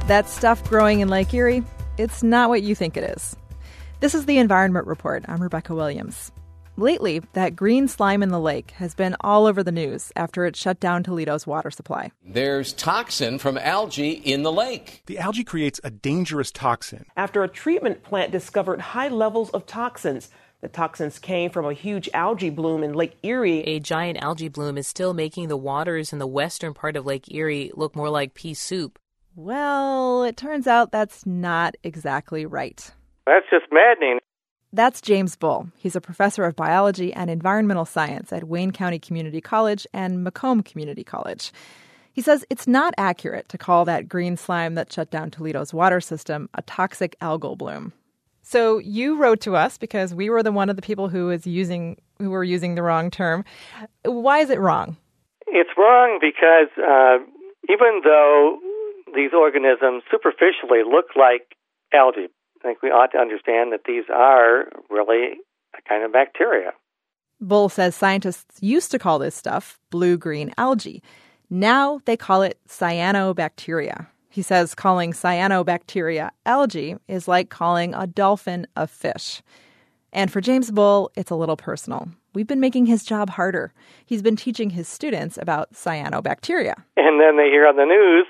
That stuff growing in Lake Erie, it's not what you think it is. This is the Environment Report. I'm Rebecca Williams. Lately, that green slime in the lake has been all over the news after it shut down Toledo's water supply. There's toxin from algae in the lake. The algae creates a dangerous toxin. After a treatment plant discovered high levels of toxins. The toxins came from a huge algae bloom in Lake Erie. A giant algae bloom is still making the waters in the western part of Lake Erie look more like pea soup. Well, it turns out that's not exactly right. That's just maddening. That's James Bull. He's a professor of biology and environmental science at Wayne County Community College and Macomb Community College. He says it's not accurate to call that green slime that shut down Toledo's water system a toxic algal bloom. So you wrote to us because we were one of the people who were using the wrong term. Why is it wrong? It's wrong because even though these organisms superficially look like algae, I think we ought to understand that these are really a kind of bacteria. Bull says scientists used to call this stuff blue-green algae. Now they call it cyanobacteria. He says calling cyanobacteria algae is like calling a dolphin a fish. And for James Bull, it's a little personal. We've been making his job harder. He's been teaching his students about cyanobacteria. And then they hear on the news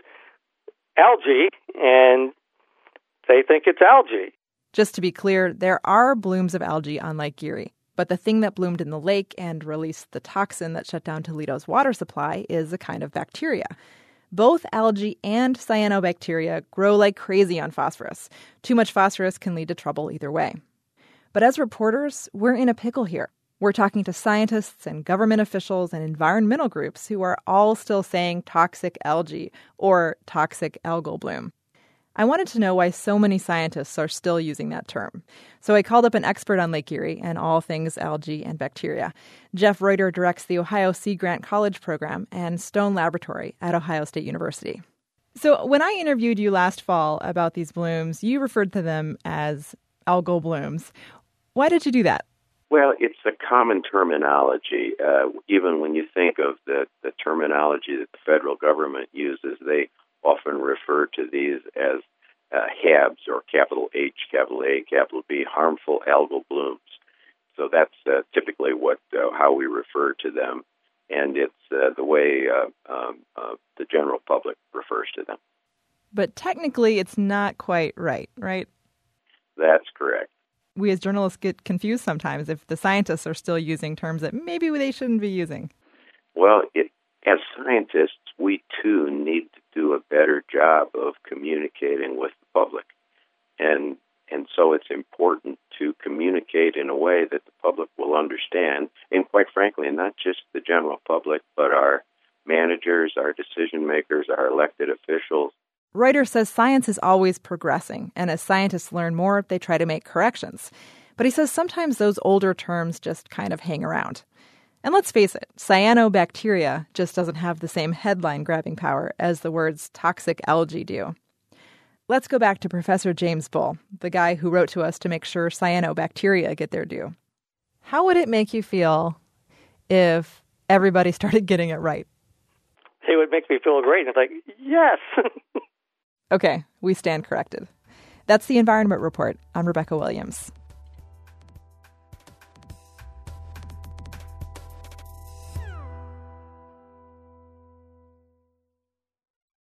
algae, and they think it's algae. Just to be clear, there are blooms of algae on Lake Erie. But the thing that bloomed in the lake and released the toxin that shut down Toledo's water supply is a kind of bacteria. Both algae and cyanobacteria grow like crazy on phosphorus. Too much phosphorus can lead to trouble either way. But as reporters, we're in a pickle here. We're talking to scientists and government officials and environmental groups who are all still saying toxic algae or toxic algal bloom. I wanted to know why so many scientists are still using that term. So I called up an expert on Lake Erie and all things algae and bacteria. Jeff Reuter directs the Ohio Sea Grant College Program and Stone Laboratory at Ohio State University. So when I interviewed you last fall about these blooms, you referred to them as algal blooms. Why did you do that? Well, it's a common terminology. Even when you think of the terminology that the federal government uses, they often refer to these as HABs, or capital H, capital A, capital B, harmful algal blooms. So that's typically how we refer to them, and it's the way the general public refers to them. But technically, it's not quite right? That's correct. We as journalists get confused sometimes if the scientists are still using terms that maybe they shouldn't be using. Well, as scientists, we too need to do a better job of communicating with the public. And so it's important to communicate in a way that the public will understand, and quite frankly, not just the general public, but our managers, our decision makers, our elected officials. Reuter says science is always progressing, and as scientists learn more, they try to make corrections. But he says sometimes those older terms just kind of hang around. And let's face it, cyanobacteria just doesn't have the same headline-grabbing power as the words toxic algae do. Let's go back to Professor James Bull, the guy who wrote to us to make sure cyanobacteria get their due. How would it make you feel if everybody started getting it right? It would make me feel great. It's like, yes. Okay, we stand corrected. That's the Environment Report. I'm Rebecca Williams.